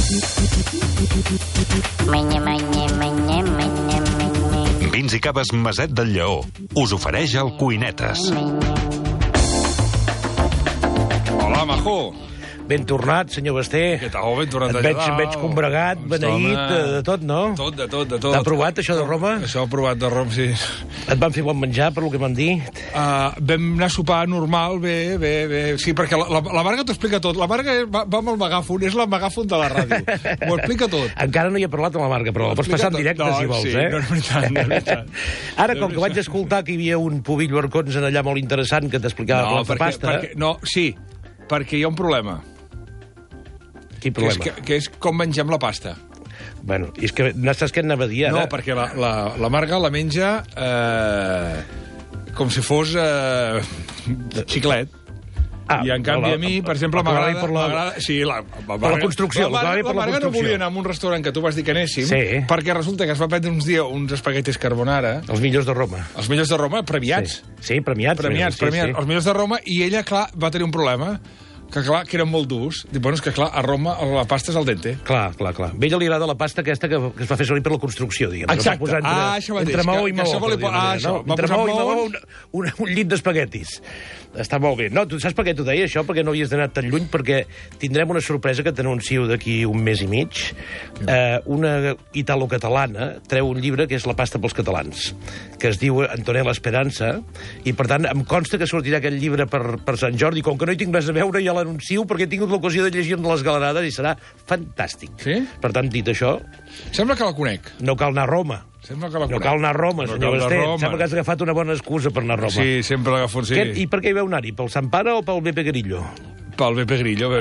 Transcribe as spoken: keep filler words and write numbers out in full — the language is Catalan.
Vins i caves Maset del Lleó. Us ofereix el Cuinetes. Hola, majo. Ben tornat, senyor Basté. Què tal? Ben tornat Et de veig, Lledal. veig combregat, beneït, de, de tot, no? Tot, de tot, de tot. T'ha provat, això de Roma? Això ho provat de Roma, sí. Et van fer bon menjar, per lo que m'han dit? Uh, vam anar a sopar normal, bé, bé, bé. Sí, perquè la, la, la Marga t'ho explica tot. La Marga va, va amb el megàfon, és la megàfon de la ràdio. M'ho explica tot. Encara no hi he parlat amb la Marga, però la pots passar en directe, no, si vols, sí, eh? No, és veritat, no és veritat. Ara, com que vaig escoltar que hi havia un Pubill Barcons en allà molt interessant que t'explicava no, plats de perquè, pasta... perquè, no, sí, perquè hi ha un problema. Quin Que és, problema? que, que és com mengem la pasta. Bueno, i és que no saps què anava a dir, ara? No, perquè la, la, la Marga la menja eh, com si fos eh, xiclet. Ah, I en canvi la, a mi, per exemple, la- m'agrada... per la- m'agrada- Sí, la, per la construcció, La la Marga, per la la Marga no construcció. volia anar a un restaurant que tu vas dir que anéssim, Sí. perquè resulta que es va prendre uns dies uns espaguetis carbonara, Els millors de Roma. els millors de Roma, premiats. Sí, sí premiats. Premiats, sí, premiats. sí. Els millors de Roma, i ella, clar, va tenir un problema, que clar, que eren molt durs. Dic, bueno, és que clar, a Roma la pasta és al dente. Clar, clar, clar. A ella li agrada la pasta aquesta que, que es va fer servir per la construcció, diguem. Exacte. Que es va posar entre, Ah, això mateix, entre maó que- i que maó. això vol- per dir-ho ah, d'una això. manera, no? Va Entre posar maó i maó, maons. un, un, un llit d'espaguetis. Està molt bé. No, tu saps per què t'ho deia, això? Perquè no havies d'anar tan lluny, perquè tindrem una sorpresa que t'anuncio d'aquí un mes i mig. Eh, una italo-catalana treu un llibre que és La pasta pels catalans, que es diu Antonella Esperança, i per tant em consta que sortirà aquest llibre per, per Sant Jordi. Com que no hi tinc res a veure, ja l'anuncio, perquè he tingut l'ocasió de llegir-ne les galerades i serà fantàstic. Sí? Per tant, dit això, Sembla que la conec. no cal anar a Roma. Sembla que la No conec. cal anar a Roma, No senyor cal anar a Basté. Roma. Sembla que has agafat una bona excusa per anar a Roma. Sí, sempre l'agafo, sí. Què, I per què hi veu anar-hi? Pel Sant Pare o pel Beppe Grillo? Pel Beppe Grillo.